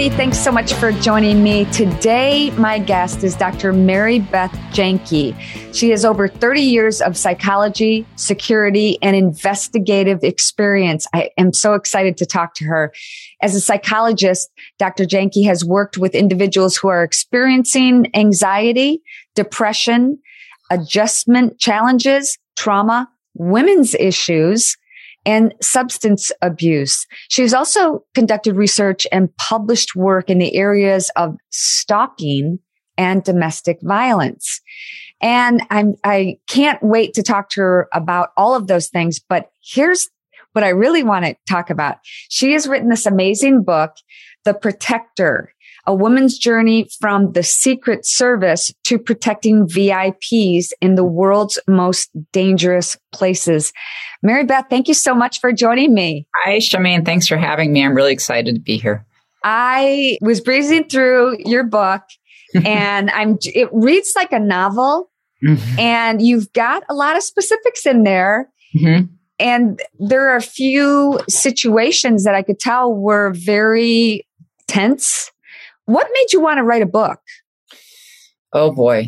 everybody. Thanks so much for joining me. Today, my guest is Dr. Mary Beth Janke. She has over 30 years of psychology, security, and investigative experience. I am so excited to talk to her. As a psychologist, Dr. Janke has worked with individuals who are experiencing anxiety, depression, adjustment challenges, trauma, women's issues, and substance abuse. She's also conducted research and published work in the areas of stalking and domestic violence. And I can't wait to talk to her about all of those things, but here's what I really want to talk about. She has written this amazing book, The Protector, a woman's journey from the Secret Service to protecting VIPs in the world's most dangerous places. Mary Beth, thank you so much for joining me. Hi, Charmaine. Thanks for having me. I'm really excited to be here. I was breezing through your book and it reads like a novel, and you've got a lot of specifics in there. And there are a few situations that I could tell were very tense. What made you want to write a book? Oh, boy.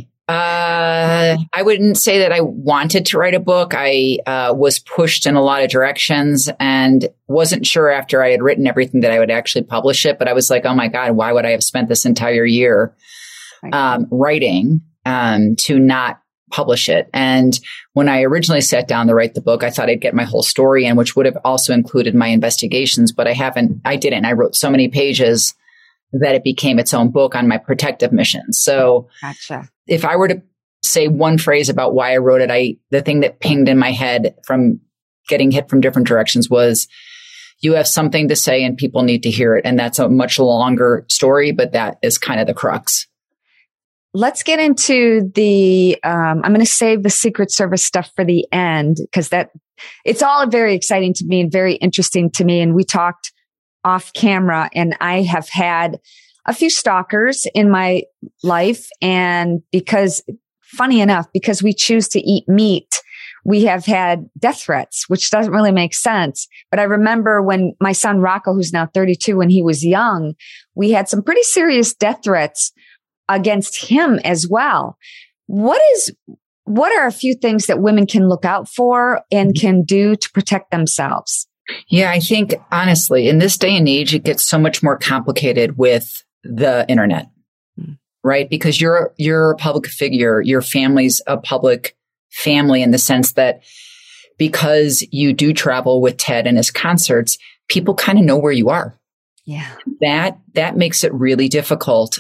I wouldn't say that I wanted to write a book. I was pushed in a lot of directions and wasn't sure after I had written everything that I would actually publish it. But I was like, oh, my God, why would I have spent this entire year writing to not publish it? And when I originally sat down to write the book, I thought I'd get my whole story in, which would have also included my investigations. But I didn't. I wrote so many pages that it became its own book on my protective mission. So if I were to say one phrase about why I wrote it, the thing that pinged in my head from getting hit from different directions was, you have something to say and people need to hear it. And that's a much longer story, but that is kind of the crux. Let's get into I'm going to save the Secret Service stuff for the end, because it's all very exciting to me and very interesting to me. And we talked off camera, and I have had a few stalkers in my life. And funny enough, because we choose to eat meat, we have had death threats, which doesn't really make sense. But I remember when my son Rocco, who's now 32, when he was young, we had some pretty serious death threats against him as well. What are a few things that women can look out for and can do to protect themselves? Yeah, I think honestly, in this day and age, it gets so much more complicated with the internet, right? Because you're a public figure, your family's a public family in the sense that because you do travel with Ted and his concerts, people kind of know where you are. Yeah. That makes it really difficult.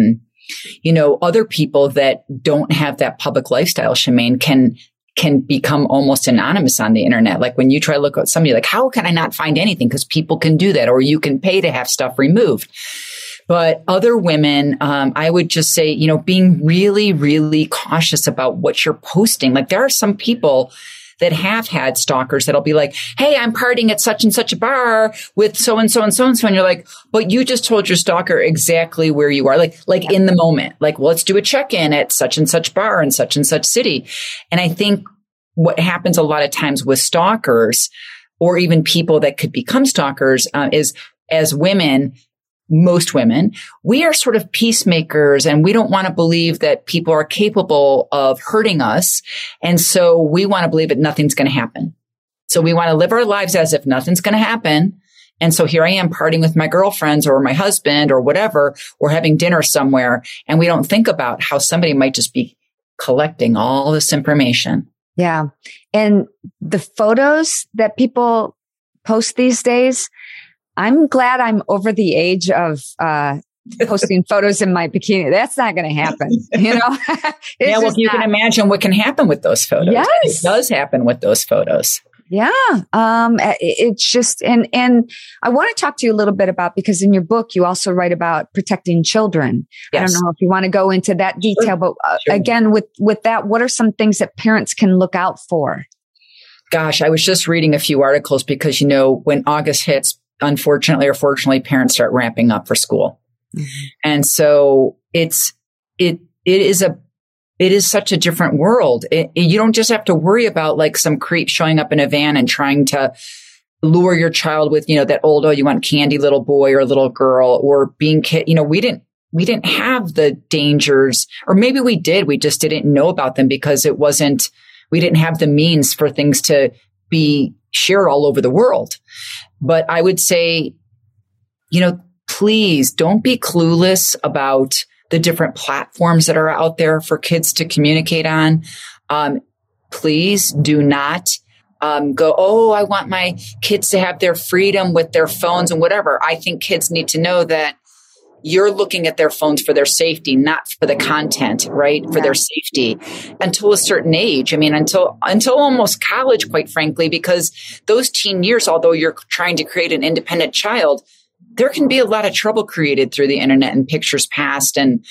Other people that don't have that public lifestyle, Charmaine, can become almost anonymous on the internet. Like when you try to look at somebody, like, how can I not find anything? Because people can do that, or you can pay to have stuff removed. But other women, I would just say, being really, really cautious about what you're posting. Like there are some people that have had stalkers that'll be like, hey, I'm partying at such and such a bar with so-and-so and so-and-so. And you're like, but you just told your stalker exactly where you are. Like in the moment, like, well, let's do a check-in at such and such bar in such and such city. And I think what happens a lot of times with stalkers, or even people that could become stalkers, is as women, most women, we are sort of peacemakers, and we don't want to believe that people are capable of hurting us. And so we want to believe that nothing's going to happen. So we want to live our lives as if nothing's going to happen. And so here I am partying with my girlfriends or my husband or whatever, or having dinner somewhere. And we don't think about how somebody might just be collecting all this information. Yeah. And the photos that people post these days, I'm glad I'm over the age of posting photos in my bikini. That's not going to happen, Yeah, well, you can imagine what can happen with those photos. Yes. It does happen with those photos. Yeah. It's just, and I want to talk to you a little bit about, because in your book, you also write about protecting children. Yes. I don't know if you want to go into that detail, but again, with that, what are some things that parents can look out for? Gosh, I was just reading a few articles because, when August hits, unfortunately or fortunately, parents start ramping up for school. Mm-hmm. And so it is such a different world. You don't just have to worry about like some creep showing up in a van and trying to lure your child with, that old, you want candy little boy or little girl, or being kid. We didn't have the dangers, or maybe we did. We just didn't know about them because we didn't have the means for things to be shared all over the world. But I would say, please don't be clueless about the different platforms that are out there for kids to communicate on. Please do not go, I want my kids to have their freedom with their phones and whatever. I think kids need to know that you're looking at their phones for their safety, not for the content, right? For their safety until a certain age. I mean, until almost college, quite frankly, because those teen years, although you're trying to create an independent child, there can be a lot of trouble created through the internet and pictures passed. And,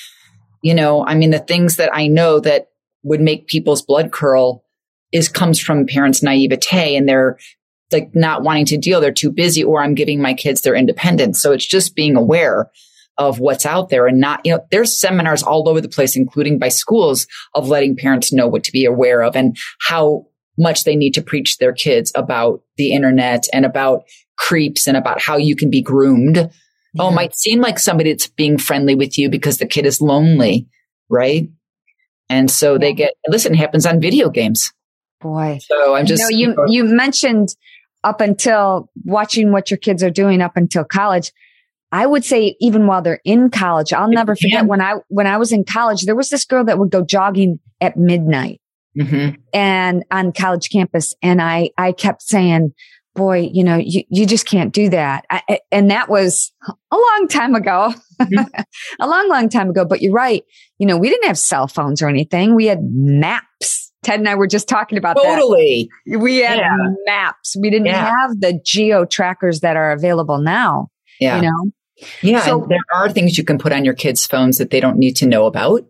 the things that I know that would make people's blood curl comes from parents' naivete, and they're like not wanting to deal. They're too busy, or I'm giving my kids their independence. So it's just being aware of what's out there and not, there's seminars all over the place, including by schools, of letting parents know what to be aware of and how much they need to preach their kids about the internet and about creeps and about how you can be groomed. Yeah. Oh, it might seem like somebody that's being friendly with you because the kid is lonely, right? And so they it happens on video games. Boy. So I'm just, you mentioned up until watching what your kids are doing up until college. I would say even while they're in college, I'll never forget when I was in college, there was this girl that would go jogging at midnight and on college campus. And I kept saying, boy, you just can't do that. And that was a long time ago, a long time ago. But you're right. We didn't have cell phones or anything. We had maps. Ted and I were just talking about that. We had maps. We didn't have the geo trackers that are available now. Yeah. Yeah. So, and there are things you can put on your kids' phones that they don't need to know about.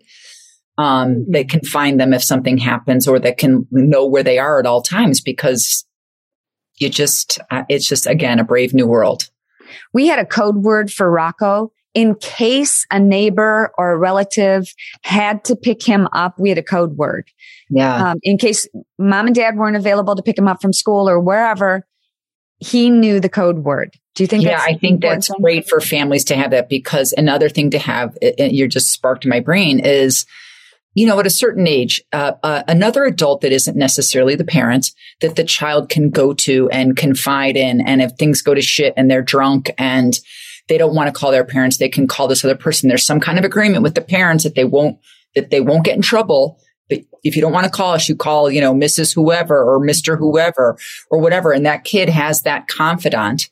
They can find them if something happens, or that can know where they are at all times, because it's just, again, a brave new world. We had a code word for Rocco in case a neighbor or a relative had to pick him up. We had a code word. Yeah. In case mom and dad weren't available to pick him up from school or wherever, he knew the code word. Do you think? Yeah, I think that's great for families to have that, because another thing to have, you're just sparked my brain, is, at a certain age, another adult that isn't necessarily the parent that the child can go to and confide in. And if things go to shit and they're drunk and they don't want to call their parents, they can call this other person. There's some kind of agreement with the parents that they won't get in trouble. But if you don't want to call us, you call, Mrs. Whoever or Mr. Whoever or whatever. And that kid has that confidant,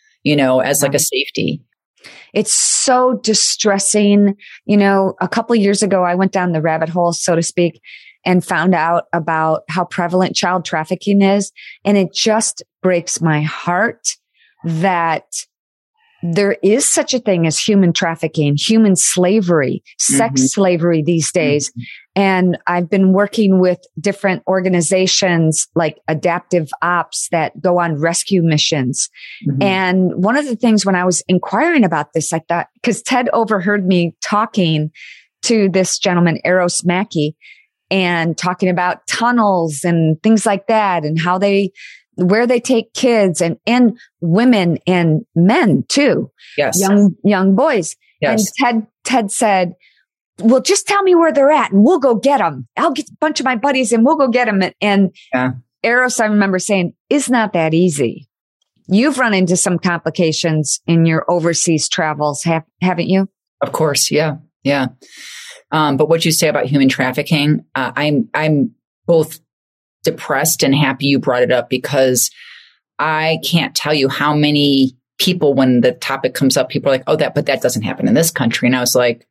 as like a safety. It's so distressing. A couple of years ago, I went down the rabbit hole, so to speak, and found out about how prevalent child trafficking is. And it just breaks my heart that there is such a thing as human trafficking, human slavery, sex slavery these days. And I've been working with different organizations like Adaptive Ops that go on rescue missions. And one of the things when I was inquiring about this, I thought, because Ted overheard me talking to this gentleman, Eros Mackey, and talking about tunnels and things like that, and how where they take kids and women and men too. Yes. Young boys. Yes. And Ted said, well, just tell me where they're at and we'll go get them. I'll get a bunch of my buddies and we'll go get them. And Eros, I remember saying, it's not that easy. You've run into some complications in your overseas travels, haven't you? Of course. Yeah. Yeah. But what you say about human trafficking, I'm both depressed and happy you brought it up, because I can't tell you how many people, when the topic comes up, people are like, but that doesn't happen in this country. And I was like,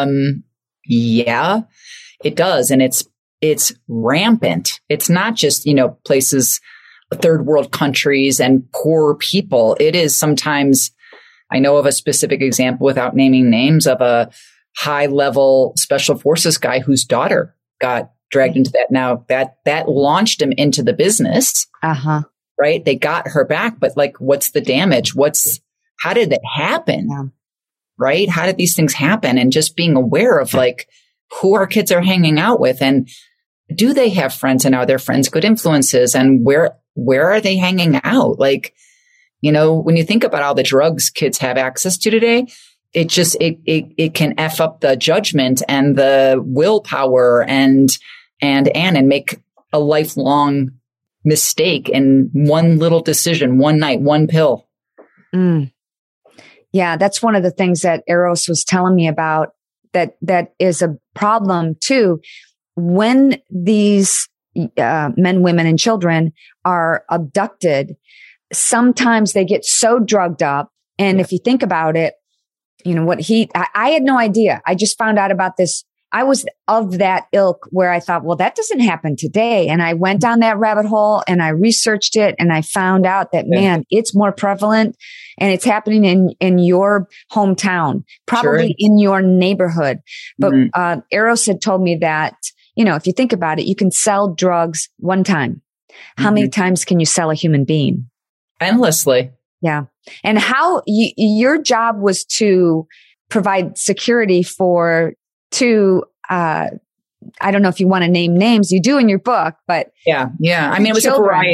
yeah, it does. And it's rampant. It's not just, places, third world countries and poor people. It is sometimes, I know of a specific example without naming names of a high level special forces guy whose daughter got dragged into that. Now that launched him into the business. Right. They got her back, but like, what's the damage? How did it happen? Yeah. Right. How did these things happen? And just being aware of like who our kids are hanging out with, and do they have friends, and are their friends good influences, and where are they hanging out? Like, You know, when you think about all the drugs kids have access to today, it can F up the judgment and the willpower and make a lifelong mistake in one little decision, one night, one pill. Yeah, that's one of the things that Eros was telling me about that is a problem too. When these men, women, and children are abducted, sometimes they get so drugged up. And if you think about it, you know what I had no idea. I just found out about this. I was of that ilk where I thought, well, that doesn't happen today. And I went down that rabbit hole and I researched it and I found out that, man, it's more prevalent and it's happening in your hometown, probably in your neighborhood. But Eros had told me that, you know, if you think about it, you can sell drugs one time. How many times can you sell a human being? Endlessly. Yeah. And how your job was to provide security for two, I don't know if you want to name names, you do in your book, but yeah. I mean, it was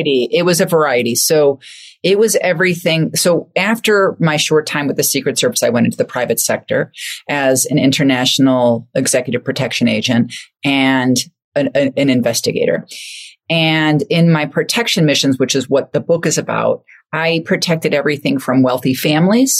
a variety. So it was everything. So after my short time with the Secret Service, I went into the private sector as an international executive protection agent and an investigator. And in my protection missions, which is what the book is about, I protected everything from wealthy families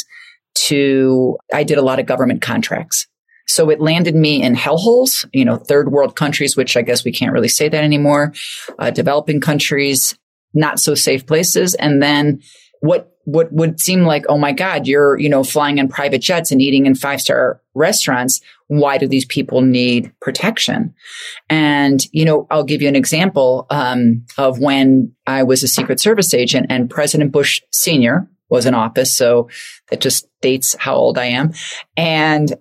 to, I did a lot of government contracts. So it landed me in hellholes, you know, third world countries, which I guess we can't really say that anymore, developing countries, not so safe places. And then what would seem like, oh my God, you're, you know, flying in private jets and eating in 5-star restaurants. Why do these people need protection? And, you know, I'll give you an example of when I was a Secret Service agent and President Bush Sr. was in office. So that just dates how old I am. And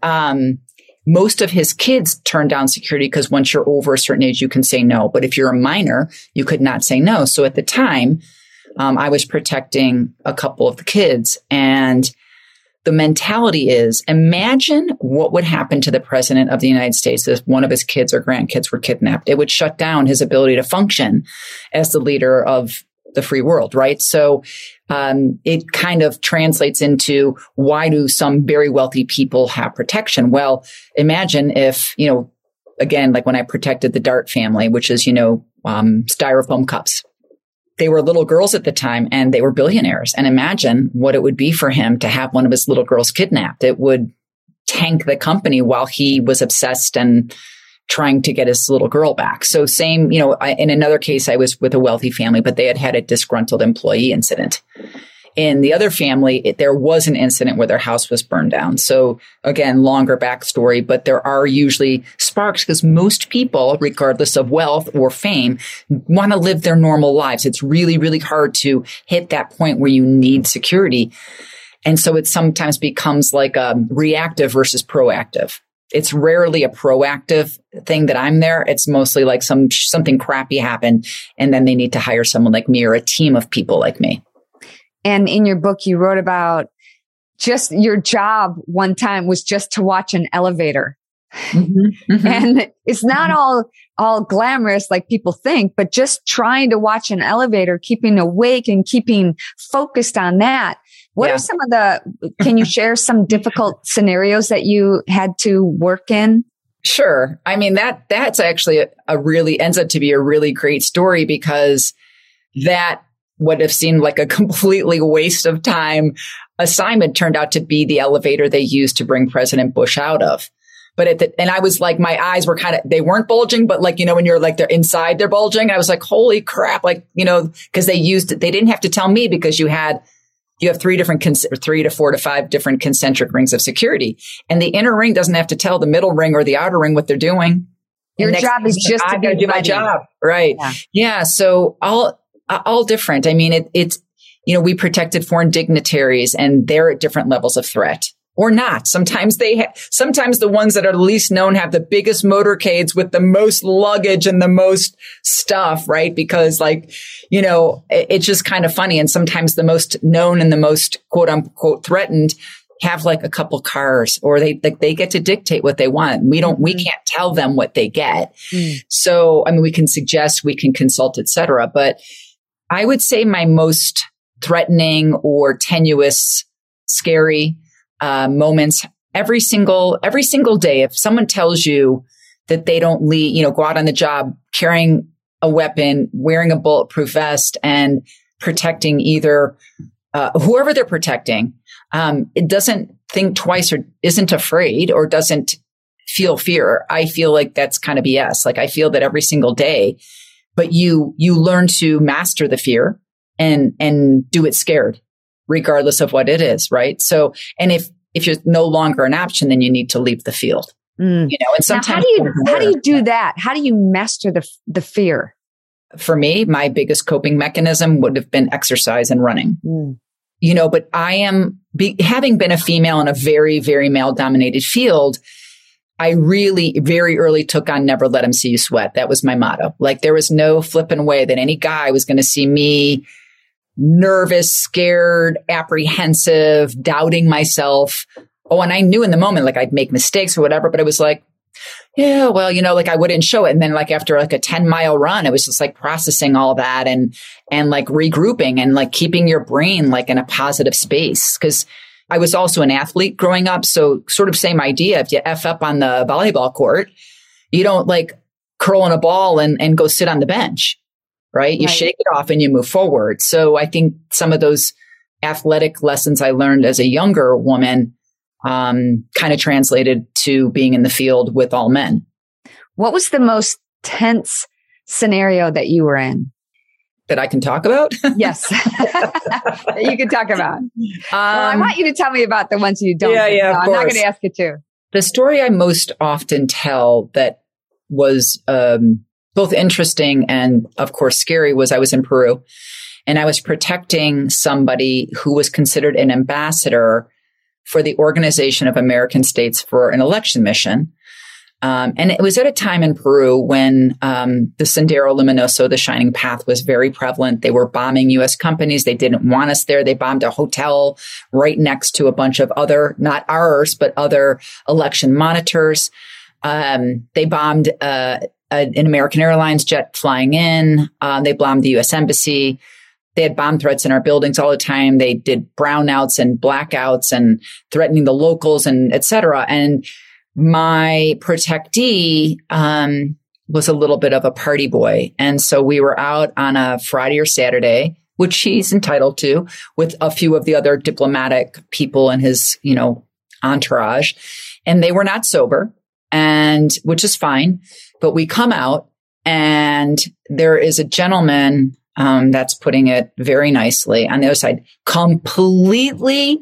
most of his kids turned down security because once you're over a certain age, you can say no. But if you're a minor, you could not say no. So at the time, I was protecting a couple of the kids. And the mentality is, imagine what would happen to the president of the United States if one of his kids or grandkids were kidnapped. It would shut down his ability to function as the leader of the free world, right? So it kind of translates into, why do some very wealthy people have protection? Well, imagine if, you know, again, like when I protected the Dart family, which is, you know, styrofoam cups. They were little girls at the time and they were billionaires. And imagine what it would be for him to have one of his little girls kidnapped. It would tank the company while he was obsessed and trying to get his little girl back. So same, you know, in another case, I was with a wealthy family, but they had a disgruntled employee incident. In the other family, there was an incident where their house was burned down. So again, longer backstory, but there are usually sparks because most people, regardless of wealth or fame, want to live their normal lives. It's really, really hard to hit that point where you need security. And so it sometimes becomes like a reactive versus proactive. It's rarely a proactive thing that I'm there. It's mostly like something crappy happened and then they need to hire someone like me or a team of people like me. And in your book, you wrote about just your job one time was just to watch an elevator. And it's not all glamorous like people think, but just trying to watch an elevator, keeping awake and keeping focused on that. What are some of can you share some difficult scenarios that you had to work in? Sure. I mean, that's actually ends up to be a really great story because that would have seemed like a completely waste of time assignment turned out to be the elevator they used to bring President Bush out of. But and I was like, my eyes were they weren't bulging, but like, you know, when you're like, they're inside, they're bulging. I was like, holy crap. Like, you know, cause they didn't have to tell me because you have 3 to 4 to 5 different concentric rings of security. And the inner ring doesn't have to tell the middle ring or the outer ring what they're doing. Your job is just to do my job. Right. Yeah. So all different. I mean, it's, you know, we protected foreign dignitaries and they're at different levels of threat or not. Sometimes sometimes the ones that are least known have the biggest motorcades with the most luggage and the most stuff, right? Because like, you know, it's just kind of funny. And sometimes the most known and the most quote unquote threatened have like a couple cars or they get to dictate what they want. We can't tell them what they get. So, I mean, we can suggest, we can consult, et cetera. But I would say my most threatening or tenuous, scary moments every single day. If someone tells you that they don't go out on the job carrying a weapon, wearing a bulletproof vest, and protecting either whoever they're protecting, it doesn't think twice or isn't afraid or doesn't feel fear. I feel like that's kind of BS. Like I feel that every single day, but you learn to master the fear and do it scared, regardless of what it is, right? So, and if you're no longer an option, then you need to leave the field. And sometimes now, how do you do that? How do you master the fear? For me, my biggest coping mechanism would have been exercise and running. But I am having been a female in a very, very male dominated field. I really very early took on never let him see you sweat. That was my motto. Like there was no flipping way that any guy was going to see me nervous, scared, apprehensive, doubting myself. Oh, and I knew in the moment, like I'd make mistakes or whatever, but it was like, yeah, well, like I wouldn't show it. And then like after like a 10-mile run, it was just like processing all that and like regrouping and like keeping your brain like in a positive space. Cause I was also an athlete growing up. So sort of same idea. If you F up on the volleyball court, you don't like curl in a ball and go sit on the bench, right? You shake it off and you move forward. So I think some of those athletic lessons I learned as a younger woman kind of translated to being in the field with all men. What was the most tense scenario that you were in? That I can talk about? Yes. That you can talk about. Well, I want you to tell me about the ones you don't. Yeah, I'm not going to ask you to. The story I most often tell that was both interesting and, of course, scary was I was in Peru and I was protecting somebody who was considered an ambassador for the Organization of American States for an election mission. And it was at a time in Peru when the Sendero Luminoso, the Shining Path, was very prevalent. They were bombing U.S. companies. They didn't want us there. They bombed a hotel right next to a bunch of other, not ours, but other election monitors. They bombed an American Airlines jet flying in. They bombed the U.S. Embassy. They had bomb threats in our buildings all the time. They did brownouts and blackouts and threatening the locals and et cetera. And my protectee was a little bit of a party boy. And so we were out on a Friday or Saturday, which he's entitled to, with a few of the other diplomatic people in his, entourage. And they were not sober, and which is fine. But we come out and there is a gentleman, that's putting it very nicely, on the other side, completely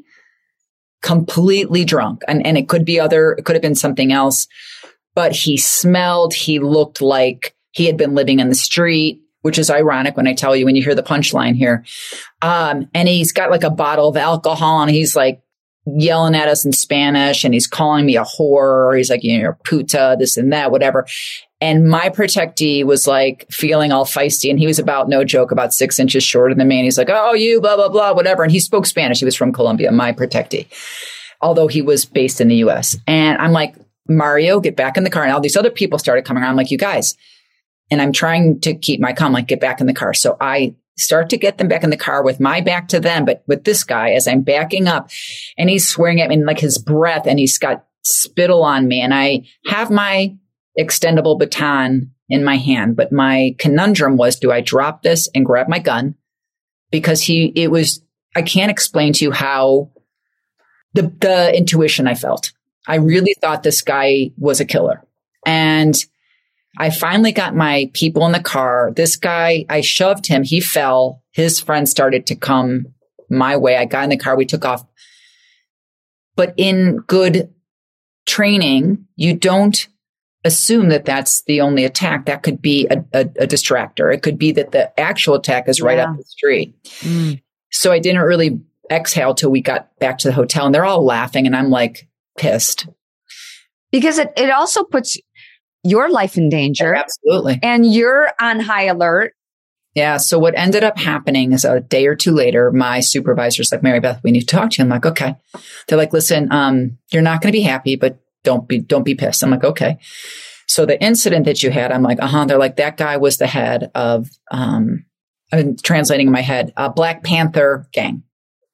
drunk. And it could have been something else, but he looked like he had been living in the street, which is ironic when you hear the punchline here. And he's got like a bottle of alcohol and he's like yelling at us in Spanish and he's calling me a whore. Or he's like, you're puta, this and that, whatever. And my protectee was like feeling all feisty, and he was no joke, about 6 inches shorter than me. And he's like, oh, you, blah, blah, blah, whatever. And he spoke Spanish. He was from Colombia, my protectee, although he was based in the US. And I'm like, Mario, get back in the car. And all these other people started coming around. I'm like, you guys, and I'm trying to keep my calm, like, get back in the car. So I start to get them back in the car with my back to them, but with this guy as I'm backing up, and he's swearing at me in like his breath, and he's got spittle on me. And I have my extendable baton in my hand. But my conundrum was, do I drop this and grab my gun? Because I can't explain to you how the intuition I felt. I really thought this guy was a killer. And I finally got my people in the car. This guy, I shoved him. He fell. His friends started to come my way. I got in the car. We took off. But in good training, you don't assume that that's the only attack. That could be a distractor. It could be that the actual attack is right up the street. So I didn't really exhale till we got back to the hotel, and they're all laughing, and I'm like pissed. Because it also puts your life in danger. Yeah, absolutely. And you're on high alert. Yeah. So what ended up happening is a day or two later, my supervisor's like, Mary Beth, we need to talk to you. I'm like, okay. They're like, listen, you're not going to be happy, but don't be pissed. I'm like, okay. So the incident that you had, I'm like, They're like, that guy was the head of I'm translating in my head, Black Panther gang.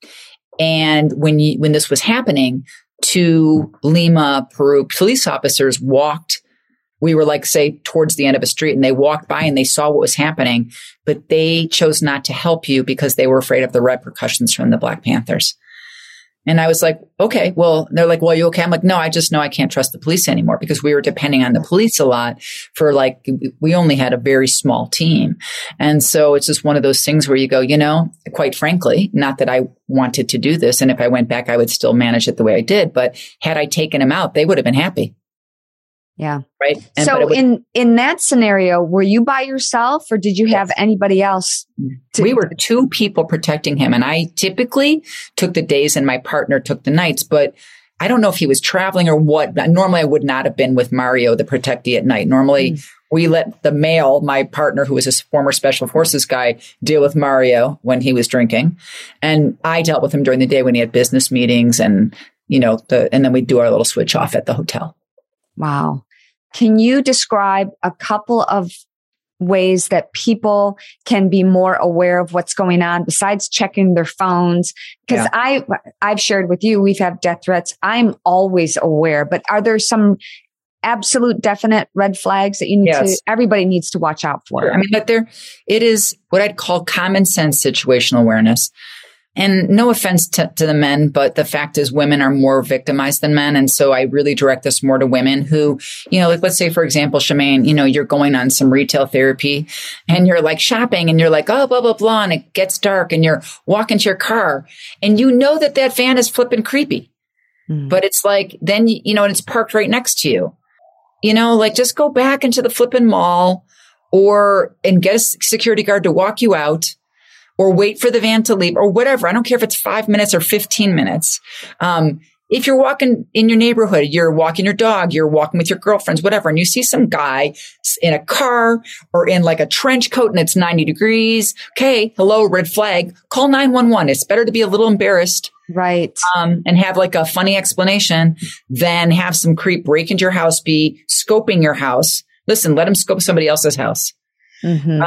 And when this was happening, 2 Lima, Peru police officers walked. We were like, say, towards the end of a street, and they walked by and they saw what was happening, but they chose not to help you because they were afraid of the repercussions from the Black Panthers. And I was like, okay, well, they're like, well, are you okay? I'm like, no, I just know I can't trust the police anymore, because we were depending on the police a lot for, like, we only had a very small team. And so it's just one of those things where you go, quite frankly, not that I wanted to do this. And if I went back, I would still manage it the way I did. But had I taken them out, they would have been happy. Yeah. Right. So in that scenario, were you by yourself, or did you have anybody else? We were 2 people protecting him. And I typically took the days and my partner took the nights, but I don't know if he was traveling or what. Normally I would not have been with Mario, the protectee, at night. Normally we let the male, my partner, who was a former special forces guy, deal with Mario when he was drinking. And I dealt with him during the day when he had business meetings and, and then we'd do our little switch off at the hotel. Wow. Can you describe a couple of ways that people can be more aware of what's going on besides checking their phones? Because I've shared with you, we've had death threats. I'm always aware, but are there some absolute definite red flags that you need everybody needs to watch out for? I mean, that it is what I'd call common sense situational awareness. And no offense to the men, but the fact is women are more victimized than men. And so I really direct this more to women who, like, let's say, for example, Shemaine, you're going on some retail therapy and you're like shopping and you're like, oh, blah, blah, blah. And it gets dark and you're walking to your car and that van is flipping creepy. But it's like, then, and it's parked right next to you, like just go back into the flipping mall and get a security guard to walk you out. Or wait for the van to leave or whatever. I don't care if it's 5 minutes or 15 minutes. If you're walking in your neighborhood, you're walking your dog, you're walking with your girlfriends, whatever, and you see some guy in a car or in like a trench coat and it's 90 degrees. Okay. Hello, red flag. Call 911. It's better to be a little embarrassed. Right. And have like a funny explanation than have some creep break into your house, be scoping your house. Listen, let him scope somebody else's house. Mm-hmm.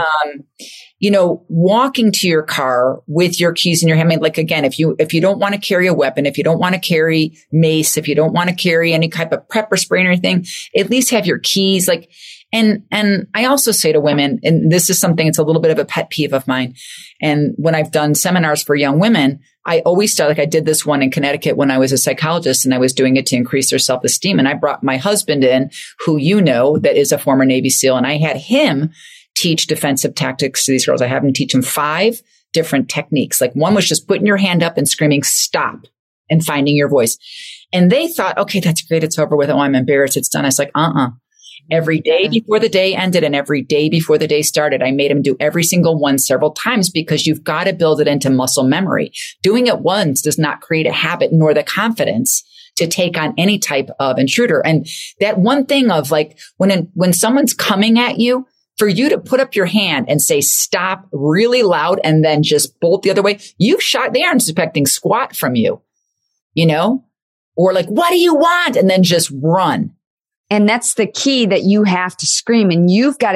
Walking to your car with your keys in your hand. I mean, like, again, if you don't want to carry a weapon, if you don't want to carry mace, if you don't want to carry any type of pepper spray or anything, at least have your keys. Like, and I also say to women, and this is something, it's a little bit of a pet peeve of mine. And when I've done seminars for young women, I always start, like I did this one in Connecticut when I was a psychologist and I was doing it to increase their self-esteem. And I brought my husband in, who that is a former Navy SEAL, and I had him teach defensive tactics to these girls. I have them teach them 5 different techniques. Like one was just putting your hand up and screaming, stop, and finding your voice. And they thought, okay, that's great. It's over with. Oh, I'm embarrassed. It's done. I was like, Every day before the day ended and every day before the day started, I made them do every single one several times, because you've got to build it into muscle memory. Doing it once does not create a habit nor the confidence to take on any type of intruder. And that one thing of like, when someone's coming at you, for you to put up your hand and say stop really loud and then just bolt the other way, they aren't expecting squat from you, or like, what do you want? And then just run. And that's the key, that you have to scream, and you've got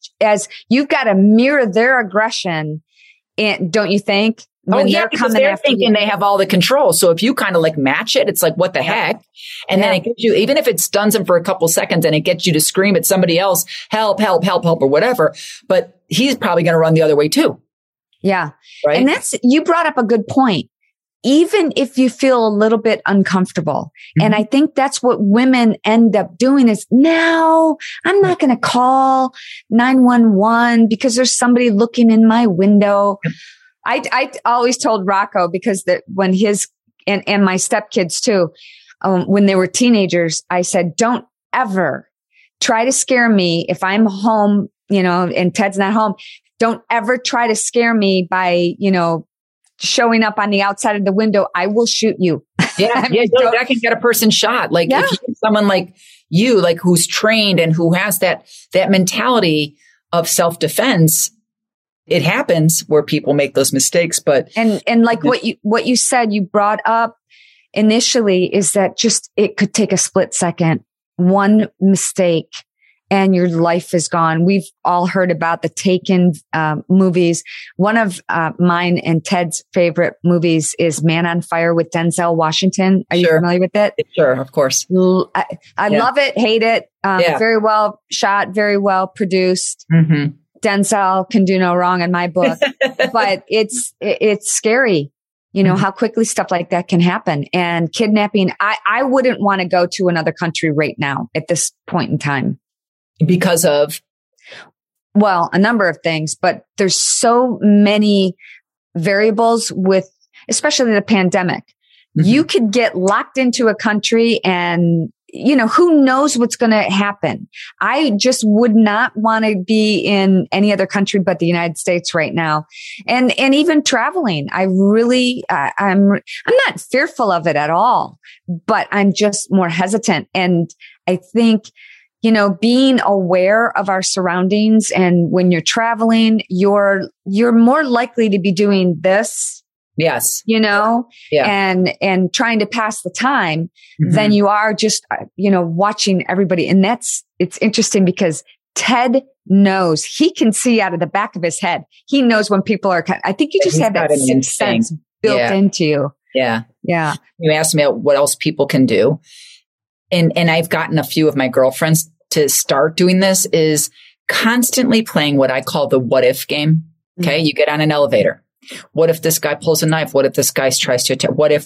to mirror their aggression. And don't you think? When because they're thinking they have all the control. So if you kind of like match it, it's like, what the heck? And then it gets you, even if it stuns them for a couple seconds and it gets you to scream at somebody else, help, help, help, help, or whatever. But he's probably going to run the other way too. Yeah. Right. And you brought up a good point. Even if you feel a little bit uncomfortable. Mm-hmm. And I think that's what women end up doing is, no, I'm not going to call 911 because there's somebody looking in my window. I always told Rocco, because when his and my stepkids too, when they were teenagers, I said, don't ever try to scare me if I'm home, and Ted's not home. Don't ever try to scare me by, showing up on the outside of the window. I will shoot you. Yeah, that can get a person shot. Like if you someone like you, like who's trained and who has that mentality of self-defense, it happens where people make those mistakes. But and like what you said, you brought up initially is that just it could take a split second, one mistake, and your life is gone. We've all heard about the Taken movies. One of mine and Ted's favorite movies is Man on Fire with Denzel Washington. Are you familiar with it? Sure, of course. I love it, hate it. Very well shot, very well produced. Mm-hmm. Denzel can do no wrong in my book, but it's scary. You know, how quickly stuff like that can happen. And kidnapping, I wouldn't want to go to another country right now at this point in time. Because of? Well, a number of things, but there's so many variables with, especially the pandemic. Mm-hmm. You could get locked into a country and, you know, who knows what's going to happen. I just would not want to be in any other country but the United States right now. And even traveling, I really, I'm not fearful of it at all, but I'm just more hesitant. And I think, you know, being aware of our surroundings, and when you're traveling, you're more likely to be doing this. Yes. You know, and trying to pass the time than you are just, you know, watching everybody. And it's interesting because Ted knows, he can see out of the back of his head. He knows when people are, I think you just have that sixth sense built into you. Yeah. Yeah. You asked me what else people can do. And I've gotten a few of my girlfriends to start doing this, is constantly playing what I call the what if game. Okay. You get on an elevator. What if this guy pulls a knife? What if this guy tries to attack? What if?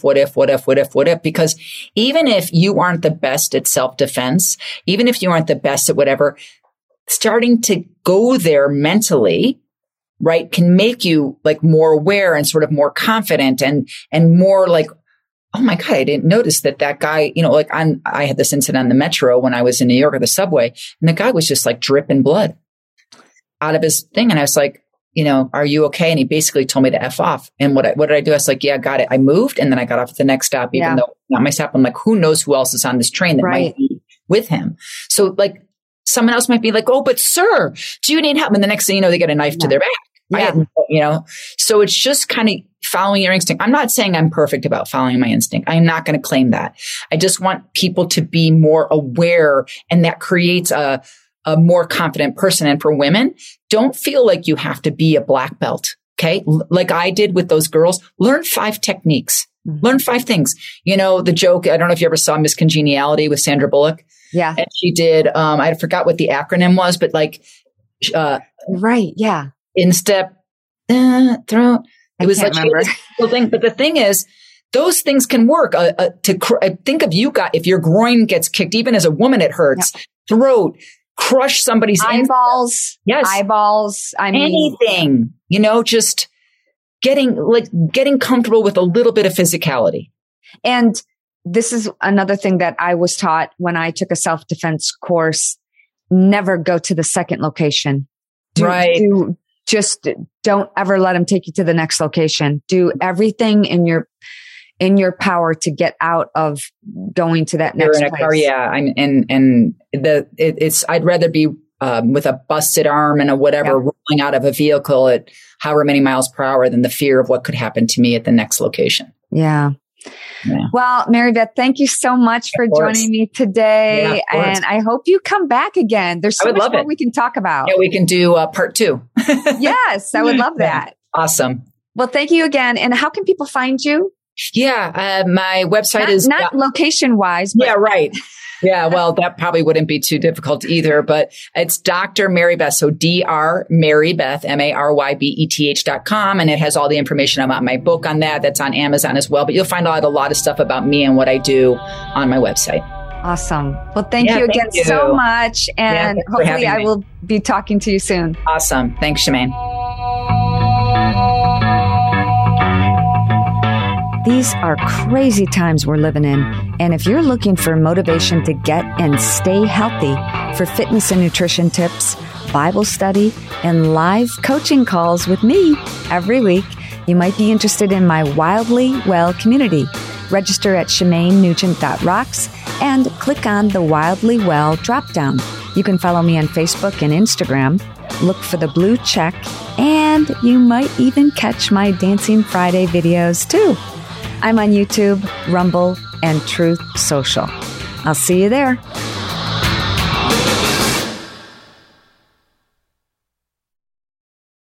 Because even if you aren't the best at self-defense, even if you aren't the best at whatever, starting to go there mentally, right, can make you like more aware and sort of more confident and more like, oh my God, I didn't notice that guy, you know, like I had this incident on the metro when I was in New York or the subway, and the guy was just like dripping blood out of his thing. And I was like, you know, are you okay? And he basically told me to F off. And what did I do? I was like, yeah, got it. I moved. And then I got off at the next stop, even though not my stop. I'm like, who knows who else is on this train that might be with him? So like someone else might be like, oh, but sir, do you need help? And the next thing you know, they get a knife to their back. Yeah. You know, so it's just kind of following your instinct. I'm not saying I'm perfect about following my instinct. I'm not going to claim that. I just want people to be more aware, and that creates a more confident person. And for women, don't feel like you have to be a black belt. Okay. Like I did with those girls, learn 5 techniques, learn 5 things. You know, the joke, I don't know if you ever saw Miss Congeniality with Sandra Bullock. Yeah. And she did, I forgot what the acronym was, but like, right. Yeah. Instep, throat. It was like thing. But the thing is, those things can work. Think of if your groin gets kicked, even as a woman, it hurts. Yep. Throat. Crush somebody's eyeballs. Yes. Eyeballs. I mean, anything, you know, just getting comfortable with a little bit of physicality. And this is another thing that I was taught when I took a self-defense course. Never go to the second location. Just don't ever let them take you to the next location. Do everything in your power to get out of going to that next place. Car, yeah. I'd rather be with a busted arm and a whatever rolling out of a vehicle at however many miles per hour than the fear of what could happen to me at the next location. Yeah. Well, Mary Beth, thank you so much for joining me today. And I hope you come back again. There's so much more we can talk about. Yeah, we can do part 2. Yes, I would love that. Awesome. Well, thank you again. And how can people find you? Yeah, my website is not location wise. But yeah, right. Yeah, well, that probably wouldn't be too difficult either, but it's Dr. Mary Beth. So Dr. Mary Beth, MaryBeth.com. And it has all the information about my book on that. That's on Amazon as well. But you'll find out a lot of stuff about me and what I do on my website. Awesome. Well, thank you again so much. And hopefully I will be talking to you soon. Awesome. Thanks, Shemaine. These are crazy times we're living in. And if you're looking for motivation to get and stay healthy, for fitness and nutrition tips, Bible study, and live coaching calls with me every week, you might be interested in my Wildly Well community. Register at ShemaineNugent.rocks and click on the Wildly Well dropdown. You can follow me on Facebook and Instagram. Look for the blue check, and you might even catch my Dancing Friday videos too. I'm on YouTube, Rumble, and Truth Social. I'll see you there.